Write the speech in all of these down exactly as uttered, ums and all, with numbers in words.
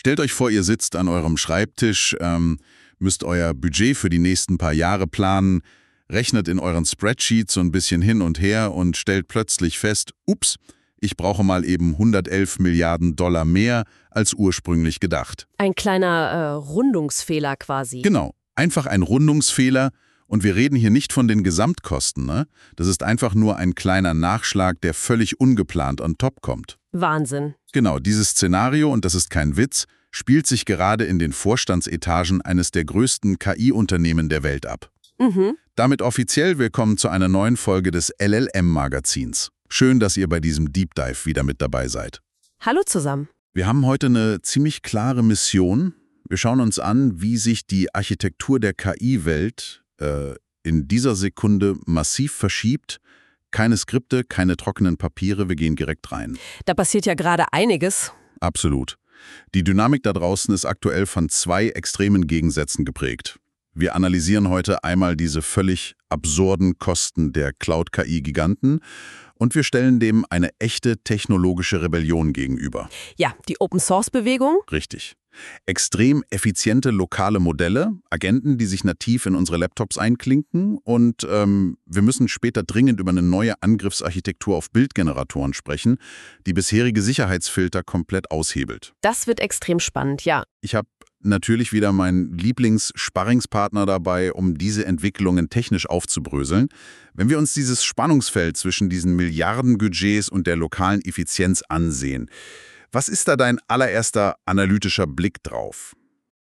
Stellt euch vor, ihr sitzt an eurem Schreibtisch, ähm, müsst euer Budget für die nächsten paar Jahre planen, rechnet in euren Spreadsheets so ein bisschen hin und her und stellt plötzlich fest, ups, ich brauche mal eben hundertelf Milliarden Dollar mehr als ursprünglich gedacht. Ein kleiner äh, Rundungsfehler quasi. Genau, einfach ein Rundungsfehler. Und wir reden hier nicht von den Gesamtkosten, ne? Das ist einfach nur ein kleiner Nachschlag, der völlig ungeplant on top kommt. Wahnsinn. Genau, dieses Szenario, und das ist kein Witz, spielt sich gerade in den Vorstandsetagen eines der größten K I-Unternehmen der Welt ab. Mhm. Damit offiziell willkommen zu einer neuen Folge des L L M-Magazins. Schön, dass ihr bei diesem Deep Dive wieder mit dabei seid. Hallo zusammen. Wir haben heute eine ziemlich klare Mission. Wir schauen uns an, wie sich die Architektur der K I-Welt äh, in dieser Sekunde massiv verschiebt. Keine Skripte, keine trockenen Papiere, wir gehen direkt rein. Da passiert ja gerade einiges. Absolut. Die Dynamik da draußen ist aktuell von zwei extremen Gegensätzen geprägt. Wir analysieren heute einmal diese völlig absurden Kosten der Cloud-K I-Giganten und wir stellen dem eine echte technologische Rebellion gegenüber. Ja, die Open-Source-Bewegung. Richtig. Extrem effiziente lokale Modelle, Agenten, die sich nativ in unsere Laptops einklinken und ähm, wir müssen später dringend über eine neue Angriffsarchitektur auf Bildgeneratoren sprechen, die bisherige Sicherheitsfilter komplett aushebelt. Das wird extrem spannend, ja. Ich habe natürlich wieder meinen Lieblings-Sparringspartner dabei, um diese Entwicklungen technisch aufzubröseln. Wenn wir uns dieses Spannungsfeld zwischen diesen Milliardenbudgets und der lokalen Effizienz ansehen, was ist da dein allererster analytischer Blick drauf?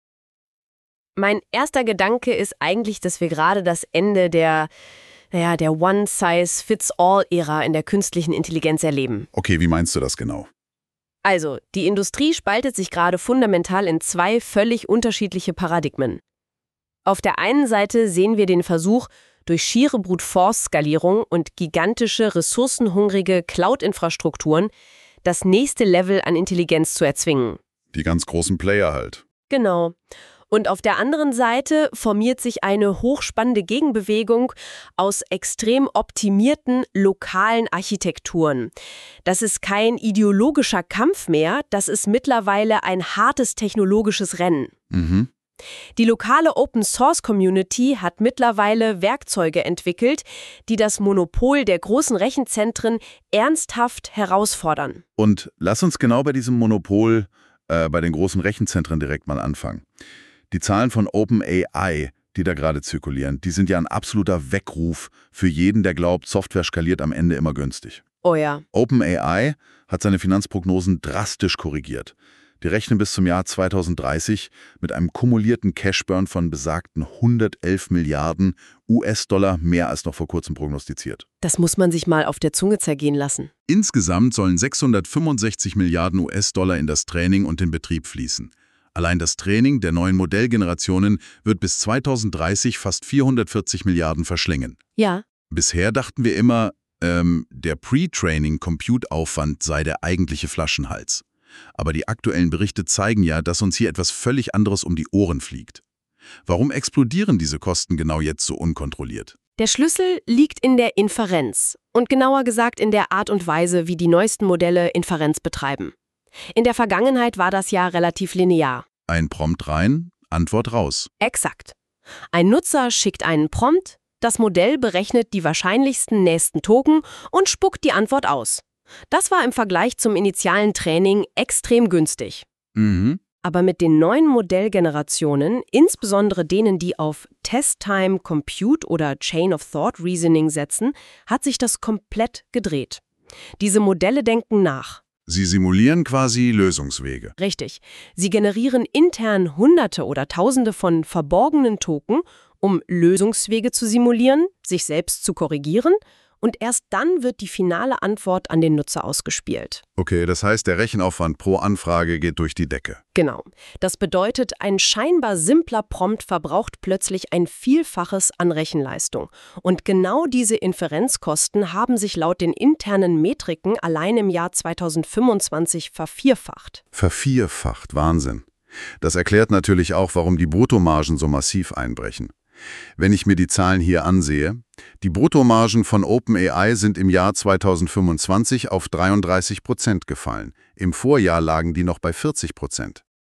Mein erster Gedanke ist eigentlich, dass wir gerade das Ende der, naja, der One-Size-Fits-All-Ära in der künstlichen Intelligenz erleben. Okay, wie meinst du das genau? Also, die Industrie spaltet sich gerade fundamental in zwei völlig unterschiedliche Paradigmen. Auf der einen Seite sehen wir den Versuch, durch schiere Brute-Force-Skalierung und gigantische, ressourcenhungrige Cloud-Infrastrukturen das nächste Level an Intelligenz zu erzwingen. Die ganz großen Player halt. Genau. Und auf der anderen Seite formiert sich eine hochspannende Gegenbewegung aus extrem optimierten lokalen Architekturen. Das ist kein ideologischer Kampf mehr, das ist mittlerweile ein hartes technologisches Rennen. Mhm. Die lokale Open-Source-Community hat mittlerweile Werkzeuge entwickelt, die das Monopol der großen Rechenzentren ernsthaft herausfordern. Und lass uns genau bei diesem Monopol äh, bei den großen Rechenzentren direkt mal anfangen. Die Zahlen von OpenAI, die da gerade zirkulieren, die sind ja ein absoluter Weckruf für jeden, der glaubt, Software skaliert am Ende immer günstig. Oh ja. OpenAI hat seine Finanzprognosen drastisch korrigiert. Die rechnen bis zum Jahr zweitausenddreißig mit einem kumulierten Cashburn von besagten hundertelf Milliarden U S-Dollar, mehr als noch vor kurzem prognostiziert. Das muss man sich mal auf der Zunge zergehen lassen. Insgesamt sollen sechshundertfünfundsechzig Milliarden U S-Dollar in das Training und den Betrieb fließen. Allein das Training der neuen Modellgenerationen wird bis zweitausenddreißig fast vierhundertvierzig Milliarden verschlingen. Ja. Bisher dachten wir immer, ähm, der Pre-Training-Compute-Aufwand sei der eigentliche Flaschenhals. Aber die aktuellen Berichte zeigen ja, dass uns hier etwas völlig anderes um die Ohren fliegt. Warum explodieren diese Kosten genau jetzt so unkontrolliert? Der Schlüssel liegt in der Inferenz und genauer gesagt in der Art und Weise, wie die neuesten Modelle Inferenz betreiben. In der Vergangenheit war das ja relativ linear. Ein Prompt rein, Antwort raus. Exakt. Ein Nutzer schickt einen Prompt, das Modell berechnet die wahrscheinlichsten nächsten Token und spuckt die Antwort aus. Das war im Vergleich zum initialen Training extrem günstig. Mhm. Aber mit den neuen Modellgenerationen, insbesondere denen, die auf Test-Time Compute oder Chain of Thought Reasoning setzen, hat sich das komplett gedreht. Diese Modelle denken nach. Sie simulieren quasi Lösungswege. Richtig. Sie generieren intern Hunderte oder Tausende von verborgenen Token, um Lösungswege zu simulieren, sich selbst zu korrigieren, und erst dann wird die finale Antwort an den Nutzer ausgespielt. Okay, das heißt, der Rechenaufwand pro Anfrage geht durch die Decke. Genau. Das bedeutet, ein scheinbar simpler Prompt verbraucht plötzlich ein Vielfaches an Rechenleistung. Und genau diese Inferenzkosten haben sich laut den internen Metriken allein im Jahr zweitausendfünfundzwanzig vervierfacht. Vervierfacht, Wahnsinn. Das erklärt natürlich auch, warum die Bruttomargen so massiv einbrechen. Wenn ich mir die Zahlen hier ansehe, die Bruttomargen von OpenAI sind im Jahr zweitausendfünfundzwanzig auf dreiunddreißig Prozent gefallen. Im Vorjahr lagen die noch bei vierzig Prozent.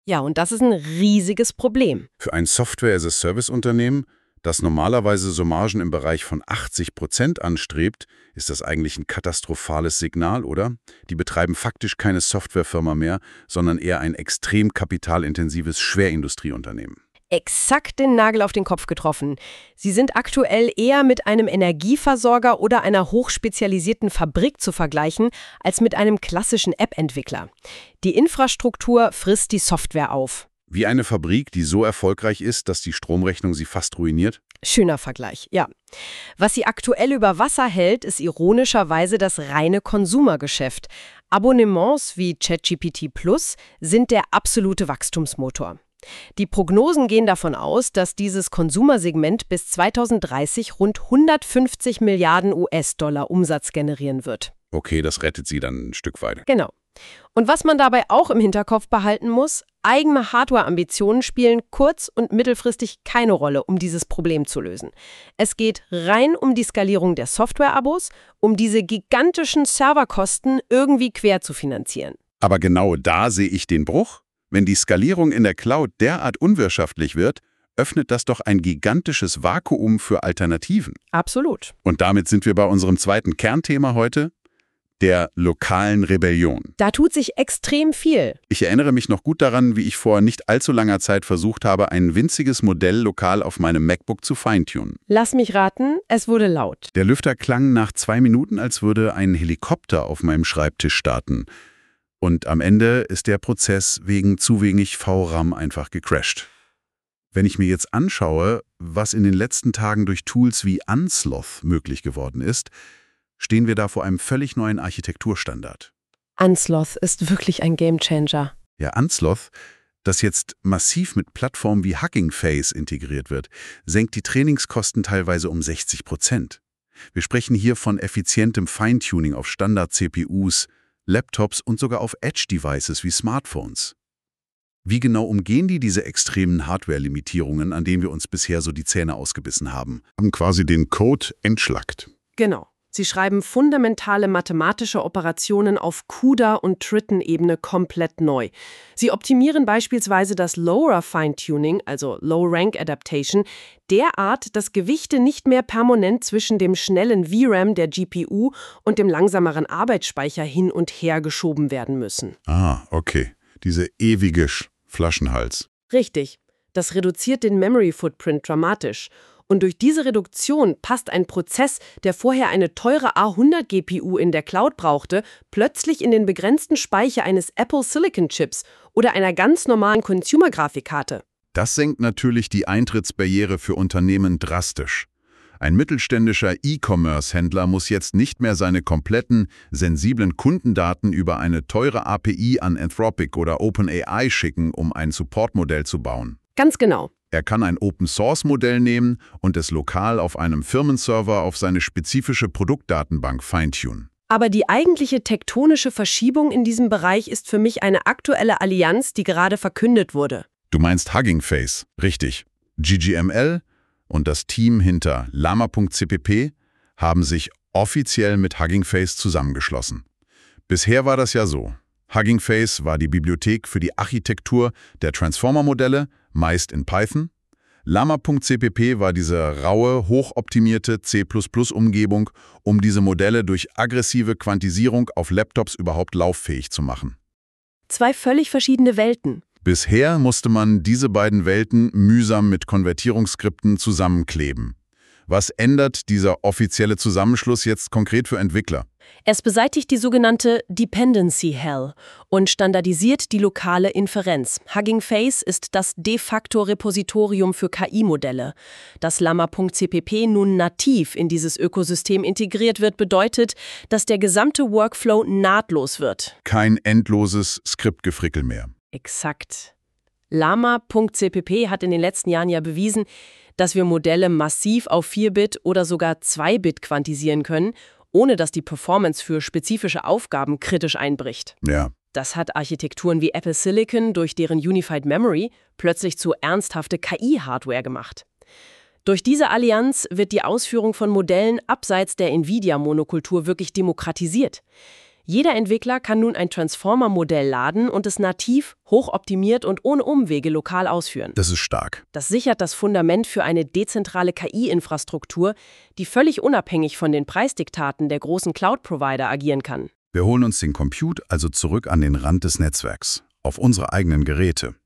Ja, und das ist ein riesiges Problem. Für ein Software-as-a-Service-Unternehmen, das normalerweise so Margen im Bereich von achtzig Prozent anstrebt, ist das eigentlich ein katastrophales Signal, oder? Die betreiben faktisch keine Softwarefirma mehr, sondern eher ein extrem kapitalintensives Schwerindustrieunternehmen. Exakt den Nagel auf den Kopf getroffen. Sie sind aktuell eher mit einem Energieversorger oder einer hochspezialisierten Fabrik zu vergleichen, als mit einem klassischen App-Entwickler. Die Infrastruktur frisst die Software auf. Wie eine Fabrik, die so erfolgreich ist, dass die Stromrechnung sie fast ruiniert? Schöner Vergleich, ja. Was sie aktuell über Wasser hält, ist ironischerweise das reine Konsumergeschäft. Abonnements wie ChatGPT Plus sind der absolute Wachstumsmotor. Die Prognosen gehen davon aus, dass dieses Konsumersegment bis zweitausenddreißig rund hundertfünfzig Milliarden U S-Dollar Umsatz generieren wird. Okay, das rettet sie dann ein Stück weit. Genau. Und was man dabei auch im Hinterkopf behalten muss, eigene Hardware-Ambitionen spielen kurz- und mittelfristig keine Rolle, um dieses Problem zu lösen. Es geht rein um die Skalierung der Software-Abos, um diese gigantischen Serverkosten irgendwie quer zu finanzieren. Aber genau da sehe ich den Bruch. Wenn die Skalierung in der Cloud derart unwirtschaftlich wird, öffnet das doch ein gigantisches Vakuum für Alternativen. Absolut. Und damit sind wir bei unserem zweiten Kernthema heute, der lokalen Rebellion. Da tut sich extrem viel. Ich erinnere mich noch gut daran, wie ich vor nicht allzu langer Zeit versucht habe, ein winziges Modell lokal auf meinem MacBook zu feintunen. Lass mich raten, es wurde laut. Der Lüfter klang nach zwei Minuten, als würde ein Helikopter auf meinem Schreibtisch starten. Und am Ende ist der Prozess wegen zu wenig V RAM einfach gecrashed. Wenn ich mir jetzt anschaue, was in den letzten Tagen durch Tools wie Unsloth möglich geworden ist, stehen wir da vor einem völlig neuen Architekturstandard. Unsloth ist wirklich ein Gamechanger. Ja, Unsloth, das jetzt massiv mit Plattformen wie Hugging Face integriert wird, senkt die Trainingskosten teilweise um sechzig Prozent. Wir sprechen hier von effizientem Feintuning auf Standard-C P Us, Laptops und sogar auf Edge-Devices wie Smartphones. Wie genau umgehen die diese extremen Hardware-Limitierungen, an denen wir uns bisher so die Zähne ausgebissen haben? Haben quasi den Code entschlackt. Genau. Sie schreiben fundamentale mathematische Operationen auf CUDA- und Triton-Ebene komplett neu. Sie optimieren beispielsweise das Lower-Fine-Tuning, also Low-Rank-Adaptation, derart, dass Gewichte nicht mehr permanent zwischen dem schnellen V RAM der G P U und dem langsameren Arbeitsspeicher hin und her geschoben werden müssen. Ah, okay. Diese ewige Sch- Flaschenhals. Richtig. Das reduziert den Memory-Footprint dramatisch. Und durch diese Reduktion passt ein Prozess, der vorher eine teure A hundert G P U in der Cloud brauchte, plötzlich in den begrenzten Speicher eines Apple Silicon Chips oder einer ganz normalen Consumer-Grafikkarte. Das senkt natürlich die Eintrittsbarriere für Unternehmen drastisch. Ein mittelständischer E-Commerce-Händler muss jetzt nicht mehr seine kompletten, sensiblen Kundendaten über eine teure A P I an Anthropic oder OpenAI schicken, um ein Supportmodell zu bauen. Ganz genau. Er kann ein Open-Source-Modell nehmen und es lokal auf einem Firmenserver auf seine spezifische Produktdatenbank feintunen. Aber die eigentliche tektonische Verschiebung in diesem Bereich ist für mich eine aktuelle Allianz, die gerade verkündet wurde. Du meinst Hugging Face, richtig. G G M L und das Team hinter Llama Punkt C P P haben sich offiziell mit Hugging Face zusammengeschlossen. Bisher war das ja so. Hugging Face war die Bibliothek für die Architektur der Transformer-Modelle, meist in Python. Llama Punkt C P P war diese raue, hochoptimierte C plus plus-Umgebung, um diese Modelle durch aggressive Quantisierung auf Laptops überhaupt lauffähig zu machen. Zwei völlig verschiedene Welten. Bisher musste man diese beiden Welten mühsam mit Konvertierungsskripten zusammenkleben. Was ändert dieser offizielle Zusammenschluss jetzt konkret für Entwickler? Es beseitigt die sogenannte Dependency Hell und standardisiert die lokale Inferenz. Hugging Face ist das de facto Repositorium für K I-Modelle. Dass Llama Punkt C P P nun nativ in dieses Ökosystem integriert wird, bedeutet, dass der gesamte Workflow nahtlos wird. Kein endloses Skriptgefrickel mehr. Exakt. Llama Punkt C P P hat in den letzten Jahren ja bewiesen, dass wir Modelle massiv auf vier Bit oder sogar zwei Bit quantisieren können, ohne dass die Performance für spezifische Aufgaben kritisch einbricht. Ja. Das hat Architekturen wie Apple Silicon durch deren Unified Memory plötzlich zu ernsthafte K I-Hardware gemacht. Durch diese Allianz wird die Ausführung von Modellen abseits der Nvidia-Monokultur wirklich demokratisiert. Jeder Entwickler kann nun ein Transformer-Modell laden und es nativ, hochoptimiert und ohne Umwege lokal ausführen. Das ist stark. Das sichert das Fundament für eine dezentrale K I-Infrastruktur, die völlig unabhängig von den Preisdiktaten der großen Cloud-Provider agieren kann. Wir holen uns den Compute also zurück an den Rand des Netzwerks, auf unsere eigenen Geräte.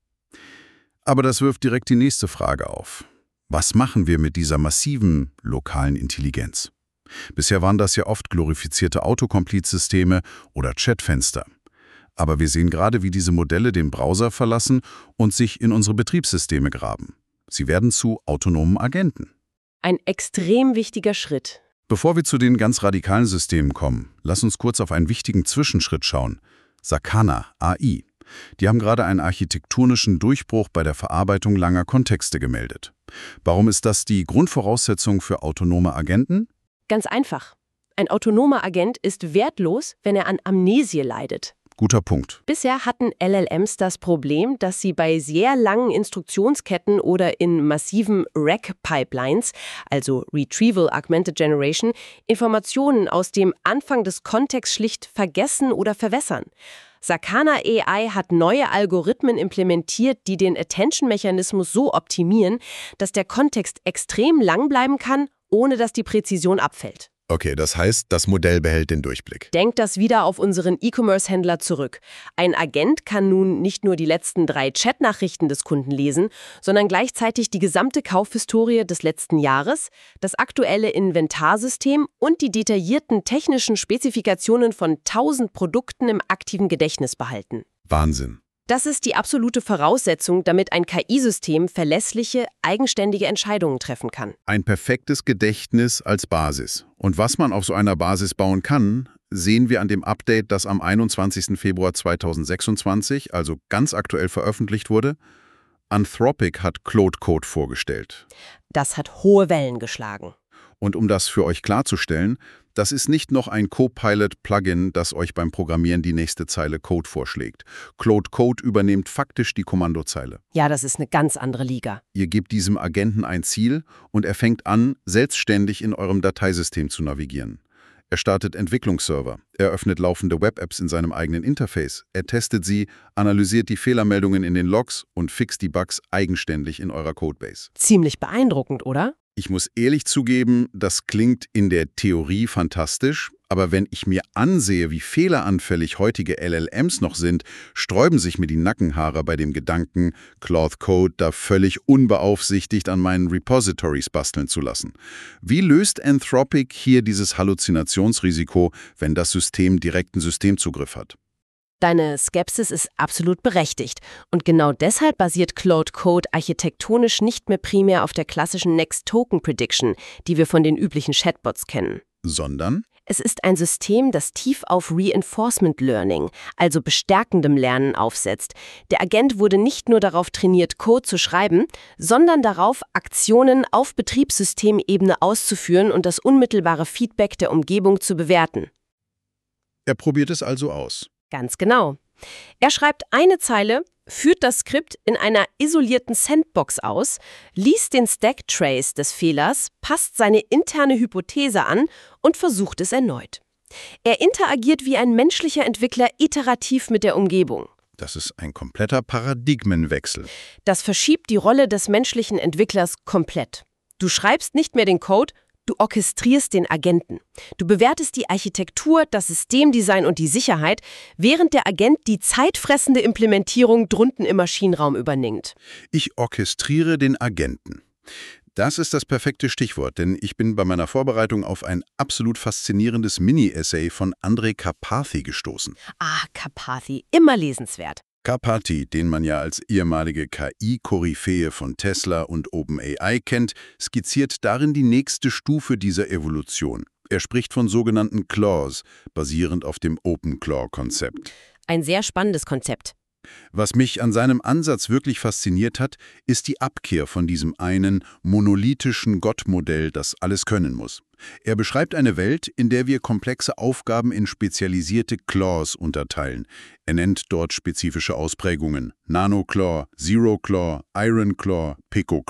Aber das wirft direkt die nächste Frage auf. Was machen wir mit dieser massiven lokalen Intelligenz? Bisher waren das ja oft glorifizierte Autocomplete-Systeme oder Chatfenster. Aber wir sehen gerade, wie diese Modelle den Browser verlassen und sich in unsere Betriebssysteme graben. Sie werden zu autonomen Agenten. Ein extrem wichtiger Schritt. Bevor wir zu den ganz radikalen Systemen kommen, lass uns kurz auf einen wichtigen Zwischenschritt schauen. Sakana, A I. Die haben gerade einen architektonischen Durchbruch bei der Verarbeitung langer Kontexte gemeldet. Warum ist das die Grundvoraussetzung für autonome Agenten? Ganz einfach. Ein autonomer Agent ist wertlos, wenn er an Amnesie leidet. Guter Punkt. Bisher hatten L L Ms das Problem, dass sie bei sehr langen Instruktionsketten oder in massiven R A C-Pipelines, also Retrieval Augmented Generation, Informationen aus dem Anfang des Kontexts schlicht vergessen oder verwässern. Sakana A I hat neue Algorithmen implementiert, die den Attention-Mechanismus so optimieren, dass der Kontext extrem lang bleiben kann, ohne dass die Präzision abfällt. Okay, das heißt, das Modell behält den Durchblick. Denkt das wieder auf unseren E-Commerce-Händler zurück. Ein Agent kann nun nicht nur die letzten drei Chatnachrichten des Kunden lesen, sondern gleichzeitig die gesamte Kaufhistorie des letzten Jahres, das aktuelle Inventarsystem und die detaillierten technischen Spezifikationen von tausend Produkten im aktiven Gedächtnis behalten. Wahnsinn. Das ist die absolute Voraussetzung, damit ein K I-System verlässliche, eigenständige Entscheidungen treffen kann. Ein perfektes Gedächtnis als Basis. Und was man auf so einer Basis bauen kann, sehen wir an dem Update, das am einundzwanzigsten Februar zweitausendsechsundzwanzig, also ganz aktuell veröffentlicht wurde. Anthropic hat Claude Code vorgestellt. Das hat hohe Wellen geschlagen. Und um das für euch klarzustellen, das ist nicht noch ein Copilot-Plugin, das euch beim Programmieren die nächste Zeile Code vorschlägt. Claude Code übernimmt faktisch die Kommandozeile. Ja, das ist eine ganz andere Liga. Ihr gebt diesem Agenten ein Ziel und er fängt an, selbstständig in eurem Dateisystem zu navigieren. Er startet Entwicklungsserver, er öffnet laufende Web-Apps in seinem eigenen Interface, er testet sie, analysiert die Fehlermeldungen in den Logs und fixt die Bugs eigenständig in eurer Codebase. Ziemlich beeindruckend, oder? Ich muss ehrlich zugeben, das klingt in der Theorie fantastisch, aber wenn ich mir ansehe, wie fehleranfällig heutige L L Ms noch sind, sträuben sich mir die Nackenhaare bei dem Gedanken, Claude Code da völlig unbeaufsichtigt an meinen Repositories basteln zu lassen. Wie löst Anthropic hier dieses Halluzinationsrisiko, wenn das System direkten Systemzugriff hat? Deine Skepsis ist absolut berechtigt. Und genau deshalb basiert Claude Code architektonisch nicht mehr primär auf der klassischen Next-Token-Prediction, die wir von den üblichen Chatbots kennen. Sondern? Es ist ein System, das tief auf Reinforcement Learning, also bestärkendem Lernen, aufsetzt. Der Agent wurde nicht nur darauf trainiert, Code zu schreiben, sondern darauf, Aktionen auf Betriebssystemebene auszuführen und das unmittelbare Feedback der Umgebung zu bewerten. Er probiert es also aus. Ganz genau. Er schreibt eine Zeile, führt das Skript in einer isolierten Sandbox aus, liest den Stack-Trace des Fehlers, passt seine interne Hypothese an und versucht es erneut. Er interagiert wie ein menschlicher Entwickler iterativ mit der Umgebung. Das ist ein kompletter Paradigmenwechsel. Das verschiebt die Rolle des menschlichen Entwicklers komplett. Du schreibst nicht mehr den Code, du orchestrierst den Agenten. Du bewertest die Architektur, das Systemdesign und die Sicherheit, während der Agent die zeitfressende Implementierung drunten im Maschinenraum übernimmt. Ich orchestriere den Agenten. Das ist das perfekte Stichwort, denn ich bin bei meiner Vorbereitung auf ein absolut faszinierendes Mini-Essay von Andrej Karpathy gestoßen. Ah, Karpathy, immer lesenswert. Karpathy, den man ja als ehemalige K I-Koryphäe von Tesla und OpenAI kennt, skizziert darin die nächste Stufe dieser Evolution. Er spricht von sogenannten Claws, basierend auf dem Open-Claw-Konzept. Ein sehr spannendes Konzept. Was mich an seinem Ansatz wirklich fasziniert hat, ist die Abkehr von diesem einen monolithischen Gottmodell, das alles können muss. Er beschreibt eine Welt, in der wir komplexe Aufgaben in spezialisierte Claws unterteilen. Er nennt dort spezifische Ausprägungen: Nano-Claw, Zero-Claw, Iron-Claw, Pico-Claw.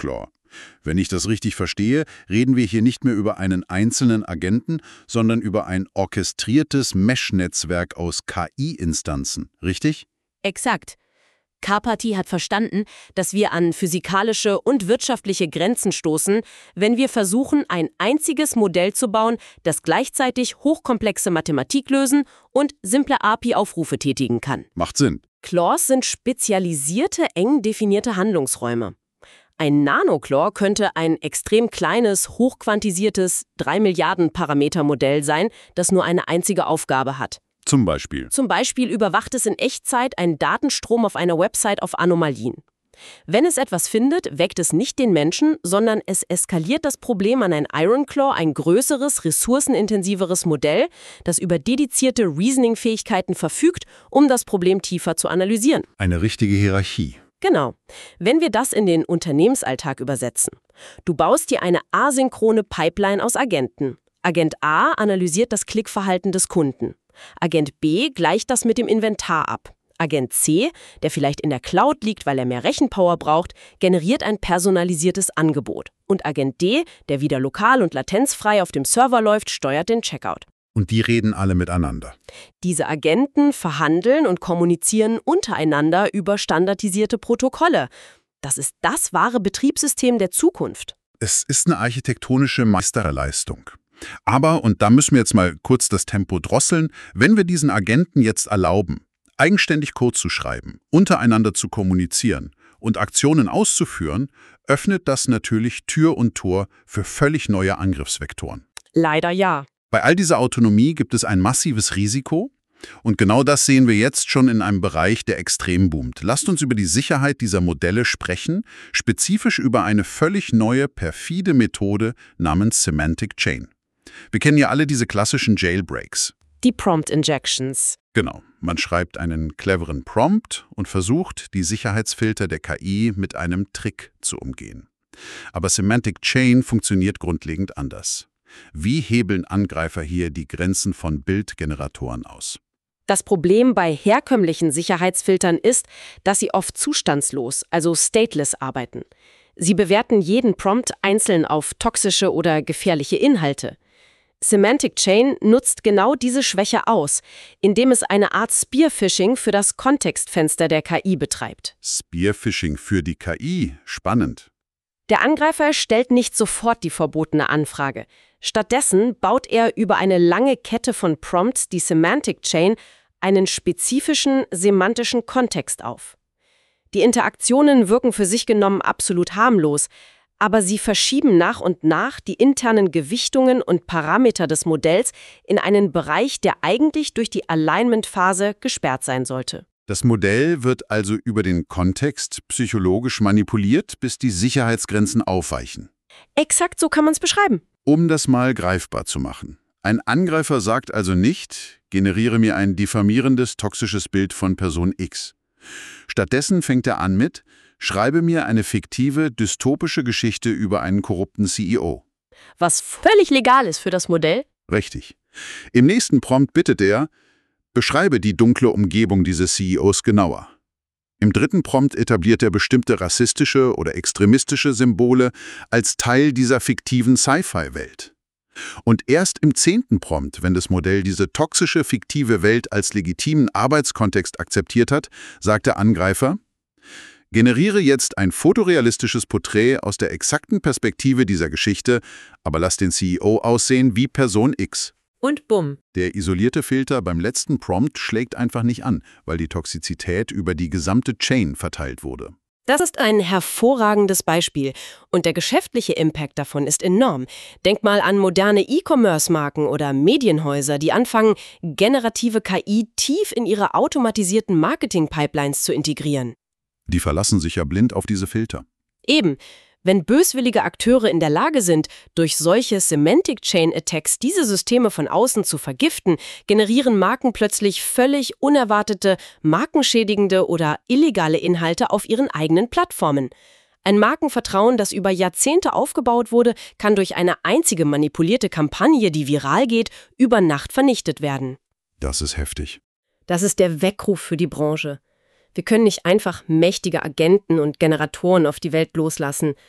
Wenn ich das richtig verstehe, reden wir hier nicht mehr über einen einzelnen Agenten, sondern über ein orchestriertes Mesh-Netzwerk aus K I-Instanzen, richtig? Exakt. Carpathy hat verstanden, dass wir an physikalische und wirtschaftliche Grenzen stoßen, wenn wir versuchen, ein einziges Modell zu bauen, das gleichzeitig hochkomplexe Mathematik lösen und simple A P I-Aufrufe tätigen kann. Macht Sinn. Claws sind spezialisierte, eng definierte Handlungsräume. Ein Nanoclaw könnte ein extrem kleines, hochquantisiertes drei Milliarden Parameter Modell sein, das nur eine einzige Aufgabe hat. Zum Beispiel. Zum Beispiel überwacht es in Echtzeit einen Datenstrom auf einer Website auf Anomalien. Wenn es etwas findet, weckt es nicht den Menschen, sondern es eskaliert das Problem an ein Ironclaw, ein größeres, ressourcenintensiveres Modell, das über dedizierte Reasoning-Fähigkeiten verfügt, um das Problem tiefer zu analysieren. Eine richtige Hierarchie. Genau. Wenn wir das in den Unternehmensalltag übersetzen. Du baust dir eine asynchrone Pipeline aus Agenten. Agent A analysiert das Klickverhalten des Kunden. Agent B gleicht das mit dem Inventar ab. Agent C, der vielleicht in der Cloud liegt, weil er mehr Rechenpower braucht, generiert ein personalisiertes Angebot. Und Agent D, der wieder lokal und latenzfrei auf dem Server läuft, steuert den Checkout. Und die reden alle miteinander. Diese Agenten verhandeln und kommunizieren untereinander über standardisierte Protokolle. Das ist das wahre Betriebssystem der Zukunft. Es ist eine architektonische Meisterleistung. Aber, und da müssen wir jetzt mal kurz das Tempo drosseln, wenn wir diesen Agenten jetzt erlauben, eigenständig Code zu schreiben, untereinander zu kommunizieren und Aktionen auszuführen, öffnet das natürlich Tür und Tor für völlig neue Angriffsvektoren. Leider ja. Bei all dieser Autonomie gibt es ein massives Risiko und genau das sehen wir jetzt schon in einem Bereich, der extrem boomt. Lasst uns über die Sicherheit dieser Modelle sprechen, spezifisch über eine völlig neue, perfide Methode namens Semantic Chain. Wir kennen ja alle diese klassischen Jailbreaks. Die Prompt Injections. Genau, man schreibt einen cleveren Prompt und versucht, die Sicherheitsfilter der K I mit einem Trick zu umgehen. Aber Semantic Chain funktioniert grundlegend anders. Wie hebeln Angreifer hier die Grenzen von Bildgeneratoren aus? Das Problem bei herkömmlichen Sicherheitsfiltern ist, dass sie oft zustandslos, also stateless arbeiten. Sie bewerten jeden Prompt einzeln auf toxische oder gefährliche Inhalte. Semantic Chain nutzt genau diese Schwäche aus, indem es eine Art Spearphishing für das Kontextfenster der K I betreibt. Spearphishing für die K I? Spannend. Der Angreifer stellt nicht sofort die verbotene Anfrage. Stattdessen baut er über eine lange Kette von Prompts, die Semantic Chain, einen spezifischen semantischen Kontext auf. Die Interaktionen wirken für sich genommen absolut harmlos, aber sie verschieben nach und nach die internen Gewichtungen und Parameter des Modells in einen Bereich, der eigentlich durch die Alignment-Phase gesperrt sein sollte. Das Modell wird also über den Kontext psychologisch manipuliert, bis die Sicherheitsgrenzen aufweichen. Exakt so kann man es beschreiben. Um das mal greifbar zu machen. Ein Angreifer sagt also nicht, generiere mir ein diffamierendes, toxisches Bild von Person X. Stattdessen fängt er an mit, schreibe mir eine fiktive, dystopische Geschichte über einen korrupten C E O. Was völlig legal ist für das Modell. Richtig. Im nächsten Prompt bittet er, beschreibe die dunkle Umgebung dieses C E Os genauer. Im dritten Prompt etabliert er bestimmte rassistische oder extremistische Symbole als Teil dieser fiktiven Sci-Fi-Welt. Und erst im zehnten Prompt, wenn das Modell diese toxische, fiktive Welt als legitimen Arbeitskontext akzeptiert hat, sagt der Angreifer, generiere jetzt ein fotorealistisches Porträt aus der exakten Perspektive dieser Geschichte, aber lass den C E O aussehen wie Person X. Und bumm. Der isolierte Filter beim letzten Prompt schlägt einfach nicht an, weil die Toxizität über die gesamte Chain verteilt wurde. Das ist ein hervorragendes Beispiel und der geschäftliche Impact davon ist enorm. Denk mal an moderne E-Commerce-Marken oder Medienhäuser, die anfangen, generative K I tief in ihre automatisierten Marketing-Pipelines zu integrieren. Die verlassen sich ja blind auf diese Filter. Eben. Wenn böswillige Akteure in der Lage sind, durch solche Semantic Chain Attacks diese Systeme von außen zu vergiften, generieren Marken plötzlich völlig unerwartete, markenschädigende oder illegale Inhalte auf ihren eigenen Plattformen. Ein Markenvertrauen, das über Jahrzehnte aufgebaut wurde, kann durch eine einzige manipulierte Kampagne, die viral geht, über Nacht vernichtet werden. Das ist heftig. Das ist der Weckruf für die Branche. Wir können nicht einfach mächtige Agenten und Generatoren auf die Welt loslassen.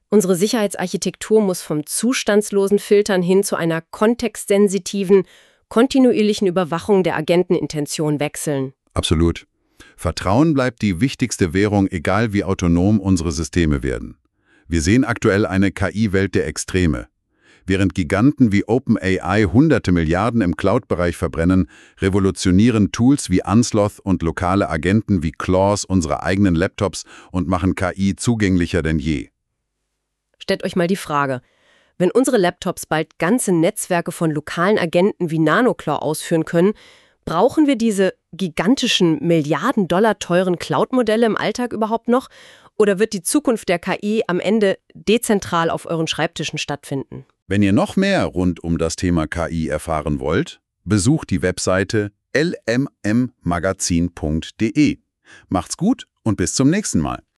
Unsere Sicherheitsarchitektur muss vom zustandslosen Filtern hin zu einer kontextsensitiven, kontinuierlichen Überwachung der Agentenintention wechseln. Absolut. Vertrauen bleibt die wichtigste Währung, egal wie autonom unsere Systeme werden. Wir sehen aktuell eine K I-Welt der Extreme. Während Giganten wie OpenAI hunderte Milliarden im Cloud-Bereich verbrennen, revolutionieren Tools wie Unsloth und lokale Agenten wie Claws unsere eigenen Laptops und machen K I zugänglicher denn je. Stellt euch mal die Frage, wenn unsere Laptops bald ganze Netzwerke von lokalen Agenten wie NanoClaw ausführen können, brauchen wir diese gigantischen, Milliarden Dollar teuren Cloud-Modelle im Alltag überhaupt noch? Oder wird die Zukunft der K I am Ende dezentral auf euren Schreibtischen stattfinden? Wenn ihr noch mehr rund um das Thema K I erfahren wollt, besucht die Webseite l m m magazin punkt d e. Macht's gut und bis zum nächsten Mal.